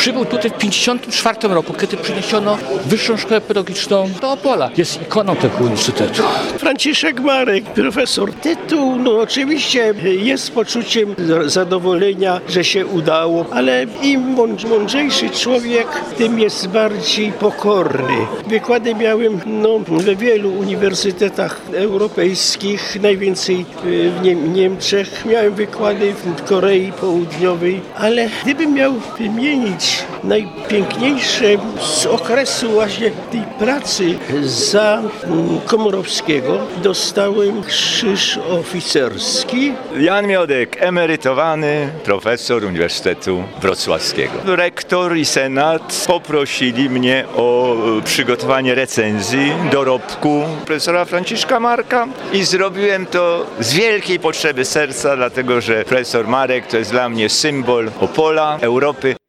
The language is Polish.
Przybył tutaj w 1954 roku, kiedy przyniesiono Wyższą Szkołę Pedagogiczną do Opola. Jest ikoną tego uniwersytetu. Franciszek Marek, profesor. Tytuł, oczywiście jest poczuciem zadowolenia, że się udało, ale im mądrzejszy człowiek, tym jest bardziej pokorny. Wykłady miałem we wielu uniwersytetach europejskich, najwięcej w Niemczech. Miałem wykłady w Korei Południowej, ale gdybym miał wymienić najpiękniejsze z okresu właśnie tej pracy za Komorowskiego, dostałem krzyż oficerski. Jan Miodek, emerytowany profesor Uniwersytetu Wrocławskiego. Rektor i senat poprosili mnie o przygotowanie recenzji dorobku profesora Franciszka Marka i zrobiłem to z wielkiej potrzeby serca, dlatego że profesor Marek to jest dla mnie symbol Opola, Europy.